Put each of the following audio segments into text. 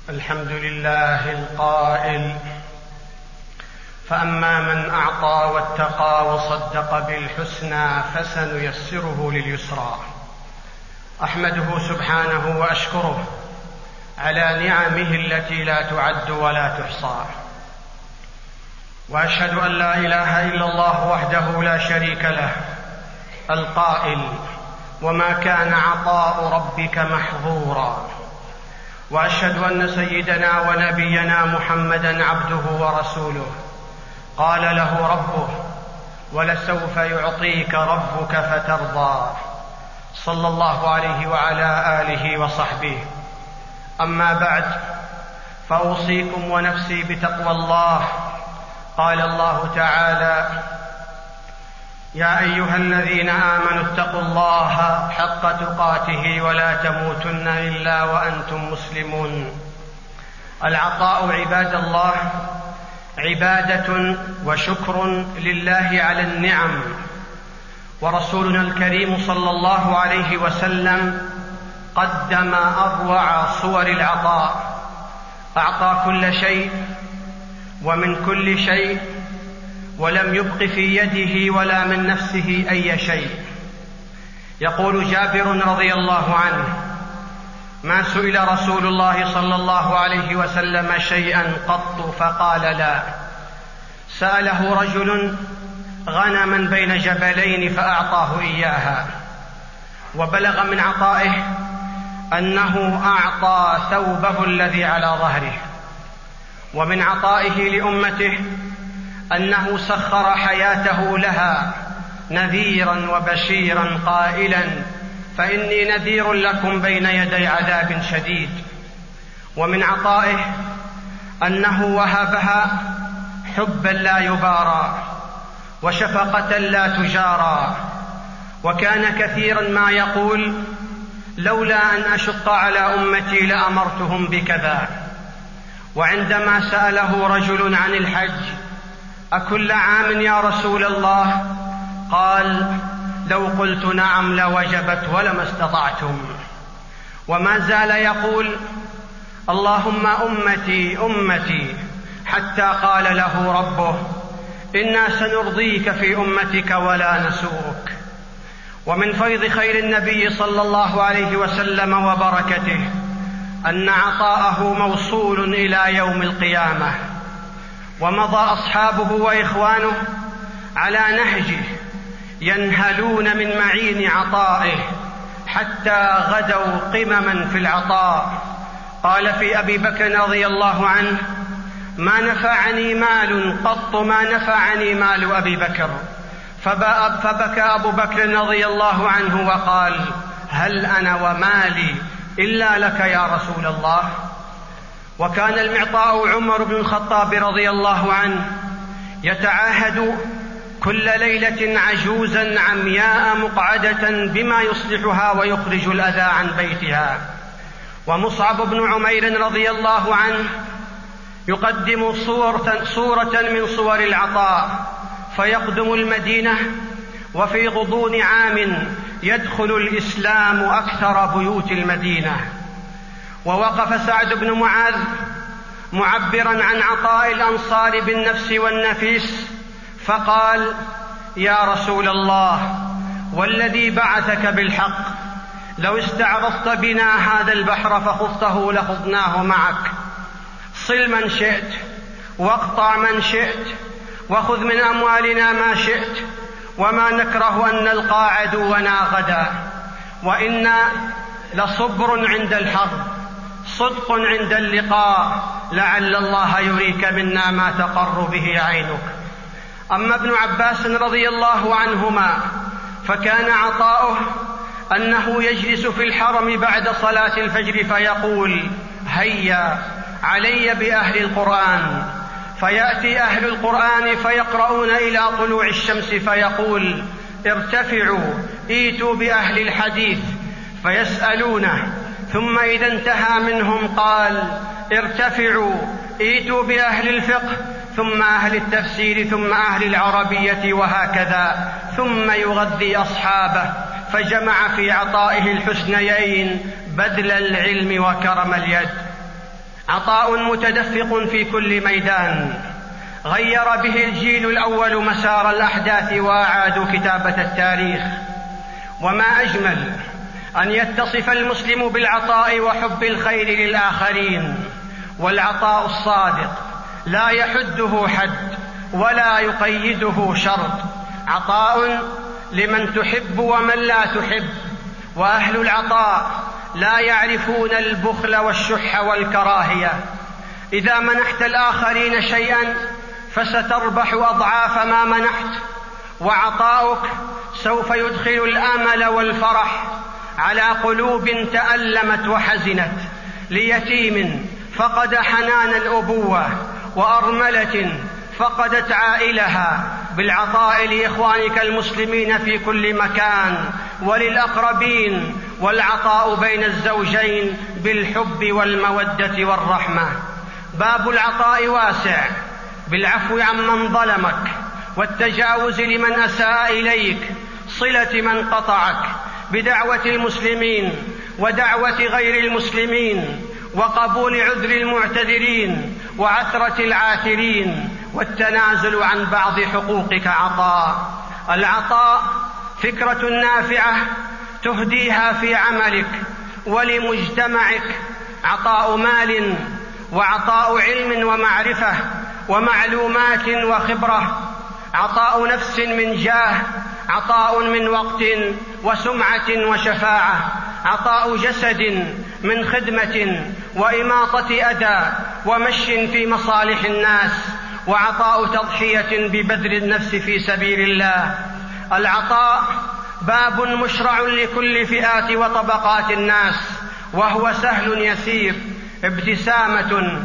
الحمد لله القائل: فأما من أعطى واتقى وصدق بالحسنى فسنيسره لليسرى. أحمده سبحانه وأشكره على نعمه التي لا تعد ولا تحصى، وأشهد أن لا إله إلا الله وحده لا شريك له القائل: وما كان عطاء ربك محظورا. وأشهد أن سيدنا ونبينا محمدًا عبده ورسوله، قال له ربه: ولسوف يعطيك ربك فترضى. صلى الله عليه وعلى آله وصحبه. أما بعد، فأوصيكم ونفسي بتقوى الله. قال الله تعالى: يا أيها الذين آمنوا اتقوا الله حق تقاته ولا تموتن إلا وأنتم مسلمون. العطاء عباد الله عبادة وشكر لله على النعم، ورسولنا الكريم صلى الله عليه وسلم قدم أروع صور العطاء، أعطى كل شيء ومن كل شيء، ولم يبق في يده ولا من نفسه أي شيء. يقول جابر رضي الله عنه: ما سئل رسول الله صلى الله عليه وسلم شيئا قط فقال لا. سأله رجل غنما بين جبلين فأعطاه إياها، وبلغ من عطائه أنه أعطى ثوبه الذي على ظهره. ومن عطائه لأمته أنه سخر حياته لها نذيرا وبشيرا قائلا: فإني نذير لكم بين يدي عذاب شديد. ومن عطائه أنه وهبها حبا لا يبارى وشفقة لا تجارى، وكان كثيرا ما يقول: لولا أن أشق على أمتي لأمرتهم بكذا. وعندما سأله رجل عن الحج: أكل عام يا رسول الله؟ قال: لو قلت نعم لوجبت ولما استطعتم. وما زال يقول: اللهم أمتي أمتي، حتى قال له ربه: إنا سنرضيك في أمتك ولا نسوءك. ومن فيض خير النبي صلى الله عليه وسلم وبركته أن عطاءه موصول إلى يوم القيامة، ومضى أصحابه وإخوانه على نهجه ينهلون من معين عطائه حتى غدوا قمما في العطاء. قال في أبي بكر رضي الله عنه: ما نفعني مال قط ما نفعني مال أبي بكر. فبكى أبو بكر رضي الله عنه وقال: هل أنا ومالي إلا لك يا رسول الله؟ وكان المعطاء عمر بن الخطاب رضي الله عنه يتعاهد كل ليلة عجوزا عمياء مقعدة بما يصلحها ويخرج الأذى عن بيتها. ومصعب بن عمير رضي الله عنه يقدم صورة من صور العطاء، فيقدم المدينة وفي غضون عام يدخل الإسلام أكثر بيوت المدينة. ووقف سعد بن معاذ معبرا عن عطاء الأنصار بالنفس والنفيس فقال: يا رسول الله، والذي بعثك بالحق، لو استعرضت بنا هذا البحر فخضته لخضناه معك. صل من شئت واقطع من شئت وخذ من أموالنا ما شئت، وما نكره أن نلقى عدونا غدا، وإنا لصبر عند الحرب، صدق عند اللقاء، لعل الله يريك منا ما تقر به عينك. أما ابن عباس رضي الله عنهما فكان عطاؤه أنه يجلس في الحرم بعد صلاة الفجر فيقول: هيا علي بأهل القرآن. فيأتي أهل القرآن فيقرؤون إلى طلوع الشمس فيقول: ارتفعوا ائتوا بأهل الحديث، فيسألونه، ثم إذا انتهى منهم قال: ارتفعوا ائتوا بأهل الفقه، ثم أهل التفسير، ثم أهل العربية، وهكذا، ثم يغذي أصحابه. فجمع في عطائه الحسنيين بذل العلم وكرم اليد. عطاء متدفق في كل ميدان غير به الجيل الأول مسار الأحداث وأعادوا كتابة التاريخ. وما أجمل أن يتصف المسلم بالعطاء وحب الخير للآخرين، والعطاء الصادق لا يحده حد ولا يقيده شرط، عطاء لمن تحب ومن لا تحب. وأهل العطاء لا يعرفون البخل والشح والكراهية. إذا منحت الآخرين شيئا فستربح أضعاف ما منحت، وعطاؤك سوف يدخل الأمل والفرح على قلوب تألمت وحزنت، ليتيم فقد حنان الأبوة، وأرملة فقدت عائلها، بالعطاء لإخوانك المسلمين في كل مكان وللأقربين، والعطاء بين الزوجين بالحب والمودة والرحمة. باب العطاء واسع، بالعفو عمن ظلمك، والتجاوز لمن أساء إليك، صلة من قطعك، بدعوة المسلمين ودعوة غير المسلمين، وقبول عذر المعتذرين وعثرة العاثرين، والتنازل عن بعض حقوقك عطاء. العطاء فكرة نافعة تهديها في عملك ولمجتمعك، عطاء مال، وعطاء علم ومعرفة ومعلومات وخبرة، عطاء نفس من جاه، عطاء من وقت وسمعة وشفاعة، عطاء جسد من خدمة وإماطة أذى ومشي في مصالح الناس، وعطاء تضحية ببذل النفس في سبيل الله. العطاء باب مشرع لكل فئات وطبقات الناس، وهو سهل يسير، ابتسامة،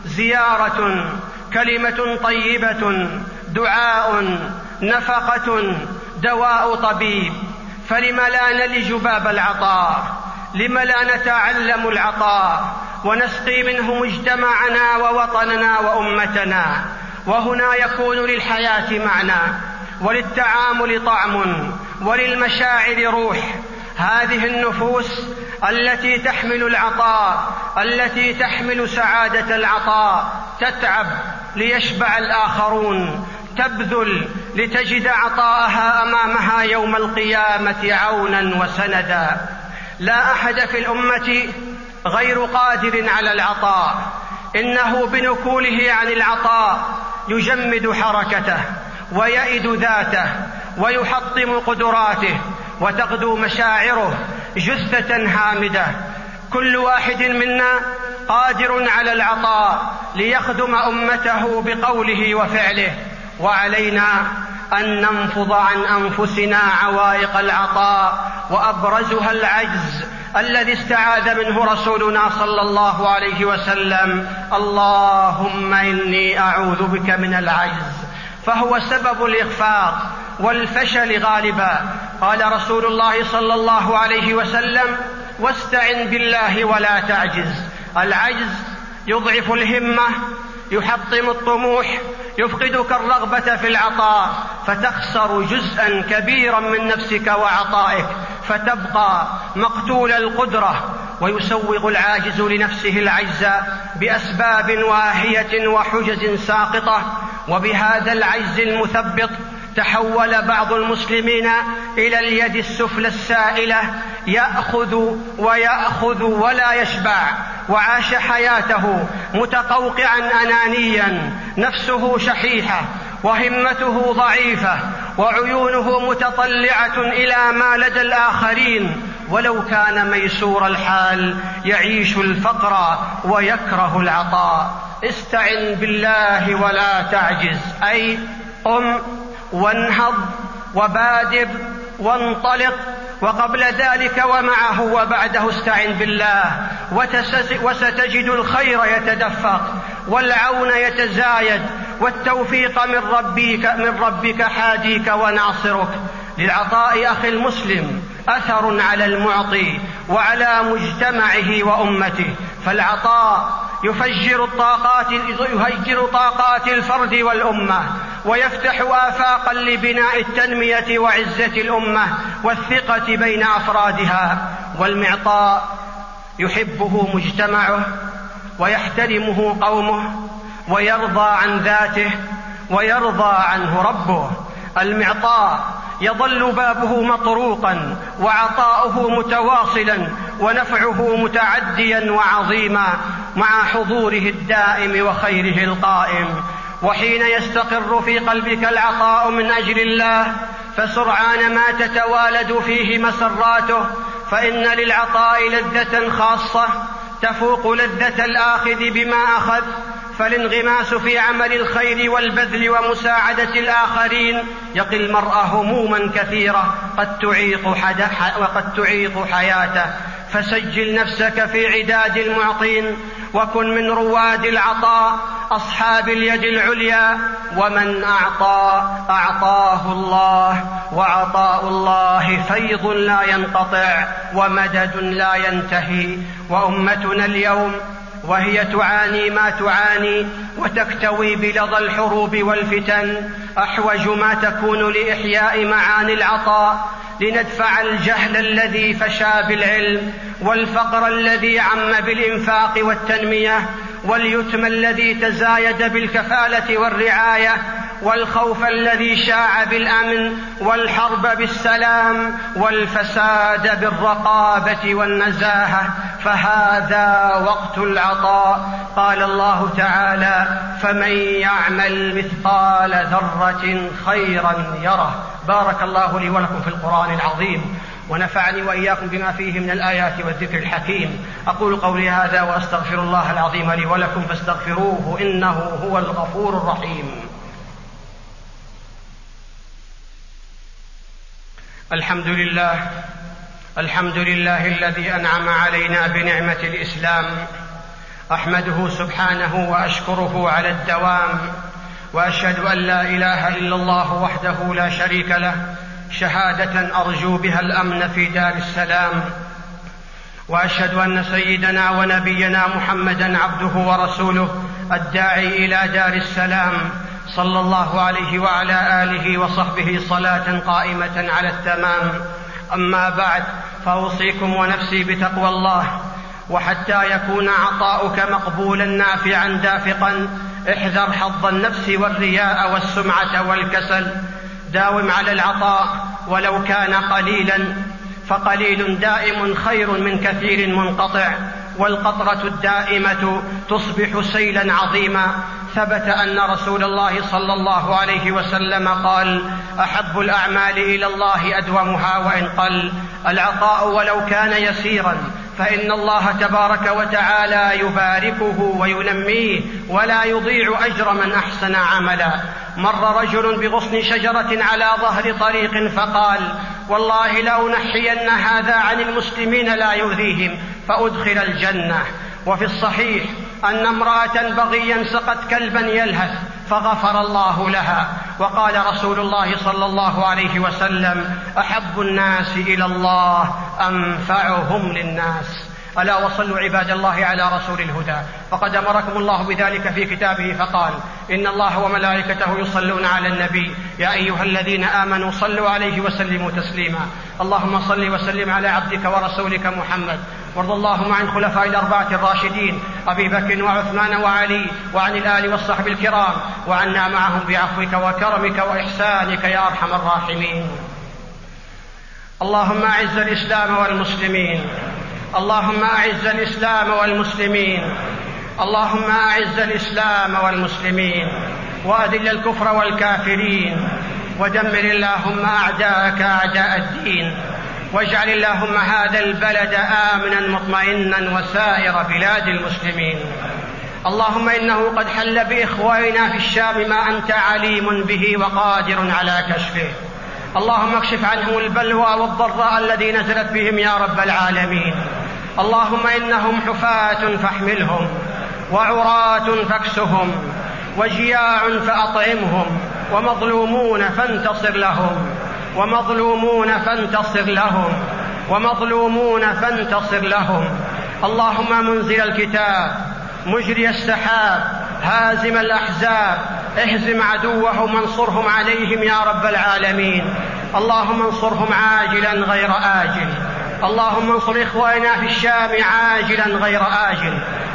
زيارة، كلمة طيبة، دعاء، نفقة، دواء طبيب. فلم لا نلج باب العطاء؟ لم لا نتعلم العطاء ونسقي منه مجتمعنا ووطننا وأمتنا؟ وهنا يكون للحياة معنى، وللتعامل طعم، وللمشاعر روح. هذه النفوس التي تحمل العطاء، التي تحمل سعادة العطاء، تتعب ليشبع الآخرون، تبذل لتجد عطاءها أمامها يوم القيامة عونا وسندا. لا أحد في الأمة غير قادر على العطاء، إنه بنكوله عن العطاء يجمد حركته ويئد ذاته ويحطم قدراته، وتغدو مشاعره جثة هامدة. كل واحد منا قادر على العطاء ليخدم أمته بقوله وفعله، وعلينا أن ننفض عن أنفسنا عوائق العطاء، وأبرزها العجز الذي استعاذ منه رسولنا صلى الله عليه وسلم: اللهم إني أعوذ بك من العجز، فهو سبب الإخفاق والفشل غالبا. قال رسول الله صلى الله عليه وسلم: واستعن بالله ولا تعجز. العجز يضعف الهمة، يحطم الطموح، يفقدك الرغبة في العطاء، فتخسر جزءا كبيرا من نفسك وعطائك، فتبقى مقتول القدرة. ويسوغ العاجز لنفسه العجز بأسباب واهية وحجج ساقطة، وبهذا العجز المثبط تحول بعض المسلمين إلى اليد السفلى السائلة، يأخذ ويأخذ ولا يشبع، وعاش حياته متقوقعا أنانيا، نفسه شحيحة وهمته ضعيفة، وعيونه متطلعة إلى ما لدى الآخرين، ولو كان ميسور الحال يعيش الفقر ويكره العطاء. استعن بالله ولا تعجز، أي قم وانهض وبادر وانطلق، وقبل ذلك ومعه وبعده استعن بالله، وستجد الخير يتدفق، والعون يتزايد، والتوفيق من ربك حاديك وناصرك. للعطاء أخي المسلم أثر على المعطي وعلى مجتمعه وأمته، فالعطاء يفجر طاقات الفرد والأمة، ويفتح آفاقا لبناء التنمية وعزة الأمة والثقة بين أفرادها. والمعطاء يحبه مجتمعه ويحترمه قومه ويرضى عن ذاته ويرضى عنه ربه. المعطاء يظل بابه مطروقا وعطاؤه متواصلا ونفعه متعديا وعظيما مع حضوره الدائم وخيره القائم. وحين يستقر في قلبك العطاء من أجل الله فسرعان ما تتوالد فيه مسراته، فإن للعطاء لذة خاصة تفوق لذة الآخذ بما أخذ، فالانغماس في عمل الخير والبذل ومساعدة الآخرين يقي المرء هموما كثيرة وقد تعيق حياته. فسجل نفسك في عداد المعطين، وكن من رواد العطاء أصحاب اليد العليا. ومن أعطاه الله، وعطاء الله فيض لا ينقطع ومدد لا ينتهي. وأمتنا اليوم وهي تعاني ما تعاني وتكتوي بلظى الحروب والفتن أحوج ما تكون لإحياء معاني العطاء، لندفع الجهل الذي فشى بالعلم، والفقر الذي عم بالإنفاق والتنمية، واليتم الذي تزايد بالكفالة والرعاية، والخوف الذي شاع بالأمن، والحرب بالسلام، والفساد بالرقابة والنزاهة. فهذا وقت العطاء. قال الله تعالى: فمن يعمل مثقال ذرة خيرا يره. بارك الله لي ولكم في القرآن العظيم، ونفعني وإياكم بما فيه من الآيات والذكر الحكيم. أقول قولي هذا وأستغفر الله العظيم لي ولكم فاستغفروه إنه هو الغفور الرحيم. الحمد لله الذي أنعم علينا بنعمة الإسلام، أحمده سبحانه وأشكره على الدوام، وأشهد أن لا إله إلا الله وحده لا شريك له شهادة أرجو بها الأمن في دار السلام. وأشهد أن سيدنا ونبينا محمدا عبده ورسوله الداعي إلى دار السلام، صلى الله عليه وعلى آله وصحبه صلاة قائمة على التمام. أما بعد، فأوصيكم ونفسي بتقوى الله. وحتى يكون عطاؤك مقبولا نافعا دافقا، احذر حظ النفس والرياء والسمعة والكسل. داوم على العطاء ولو كان قليلا، فقليل دائم خير من كثير منقطع، والقطرة الدائمة تصبح سيلا عظيما. ثبت أن رسول الله صلى الله عليه وسلم قال: أحب الأعمال إلى الله أدومها وإن قل. العطاء ولو كان يسيرا فإن الله تبارك وتعالى يباركه وينميه ولا يضيع أجر من أحسن عملا. مر رجل بغصن شجرة على ظهر طريق فقال: والله لأنحين هذا عن المسلمين لا يؤذيهم فأدخل الجنة. وفي الصحيح أن امرأة بغيا سقت كلبا يلهث فغفر الله لها. وقال رسول الله صلى الله عليه وسلم: أحب الناس إلى الله أنفعهم للناس. ألا وصلوا عباد الله على رسول الهدى، فقد أمركم الله بذلك في كتابه فقال: إن الله وملائكته يصلون على النبي يا أيها الذين آمنوا صلوا عليه وسلموا تسليما. اللهم صل وسلم على عبدك ورسولك محمد، وارض اللهم عن خلفاء الأربعة الراشدين أبي بكر وعثمان وعلي، وعن الآل والصحب الكرام، وعنا معهم بعفوك وكرمك وإحسانك يا أرحم الراحمين. اللهم أعز الإسلام والمسلمين، اللهم أعز الإسلام والمسلمين، اللهم أعز الإسلام والمسلمين، وأذل الكفر والكافرين، ودمر اللهم أعداءك أعداء الدين، واجعل اللهم هذا البلد آمنا مطمئنا وسائر بلاد المسلمين. اللهم إنه قد حل بإخواننا في الشام ما أنت عليم به وقادر على كشفه. اللهم اكشف عنهم البلوى والضراء الذي نزلت بهم يا رب العالمين. اللهم إنهم حفاة فاحملهم، وعراة فاكسهم، وجياع فأطعمهم، ومظلومون فانتصر لهم، ومظلومون فانتصر لهم، ومظلومون فانتصر لهم. اللهم منزل الكتاب، مجري السحاب، هازم الأحزاب، اهزم عدوهم وانصرهم عليهم يا رب العالمين. اللهم انصرهم عاجلا غير آجل. اللهم انصر إخواننا في الشام عاجلا غير آجل.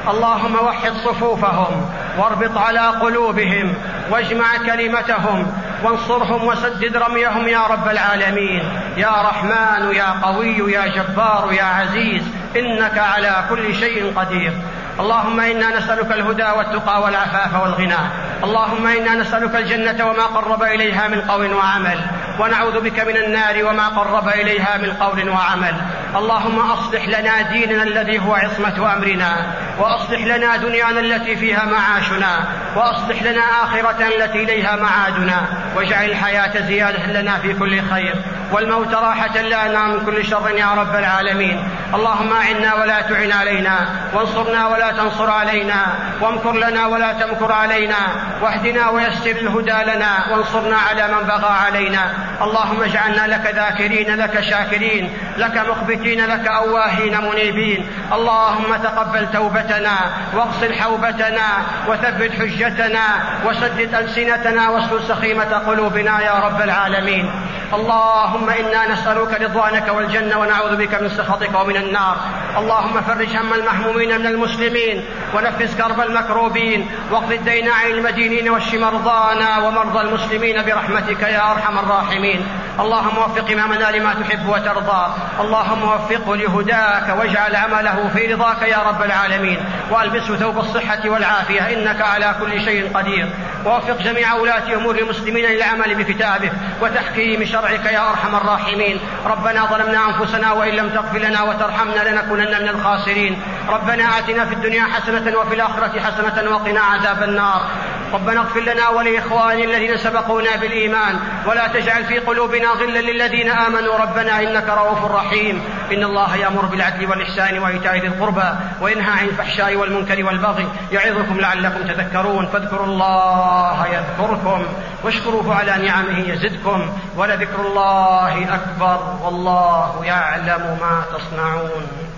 اللهم وحد صفوفهم واربط على قلوبهم واجمع كلمتهم وانصرهم وسدد رميهم يا رب العالمين. يا رحمن يا قوي يا جبار يا عزيز إنك على كل شيء قدير. اللهم إنا نسألك الهدى والتقى والعفاف والغنى. اللهم إنا نسألك الجنة وما قرب إليها من قول وعمل، ونعوذ بك من النار وما قرب إليها من قول وعمل. اللهم أصلح لنا ديننا الذي هو عصمة أمرنا، وأصلح لنا دنيانا التي فيها معاشنا، وأصلح لنا آخرة التي إليها معادنا، واجعل الحياة زيادة لنا في كل خير والموت راحة لنا من كل شر يا رب العالمين. اللهم أعنا ولا تعن علينا، وانصرنا ولا تنصر علينا، وامكر لنا ولا تمكر علينا، واهدنا ويسر الهدى لنا، وانصرنا على من بغى علينا. اللهم اجعلنا لك ذاكرين لك شاكرين لك مخبتين لك أواهين منيبين. اللهم تقبل توبتنا واغسل حوبتنا وثبت حجتنا وسدد ألسنتنا واسلل سخيمة قلوبنا يا رب العالمين. اللهم إنا نسألك رضوانك والجنة ونعوذ بك من سخطك ومن النار. اللهم فرج هم المهمومين من المسلمين، ونفس كرب المكروبين، واقض الدين عن المدينين واشف مرضانا ومرضى المسلمين برحمتك يا أرحم الراحمين. اللهم وفق إمامنا لما تحب وترضى. اللهم وفقه لهداك واجعل عمله في رضاك يا رب العالمين، وألبسه ثوب الصحة والعافية إنك على كل شيء قدير. ووفق جميع ولاة أمور المسلمين للعمل بكتابه وتحكيم شرعك يا أرحم الراحمين. ربنا ظلمنا أنفسنا وإن لم تغفر لنا وترحمنا لنكونن من الخاسرين. ربنا آتنا في الدنيا حسنة وفي الآخرة حسنة وقنا عذاب النار. ربنا اغفر لنا ولإخواننا الذين سبقونا بالإيمان، ولا تجعل في قلوبنا غلا للذين آمنوا ربنا إنك رؤوف رحيم. إن الله يأمر بالعدل والإحسان وإيتاء ذي القربى وينهى عن الفحشاء والمنكر والبغي يعظكم لعلكم تذكرون. فاذكروا الله يذكركم واشكروه على نعمه يزدكم ولذكر الله أكبر والله يعلم ما تصنعون.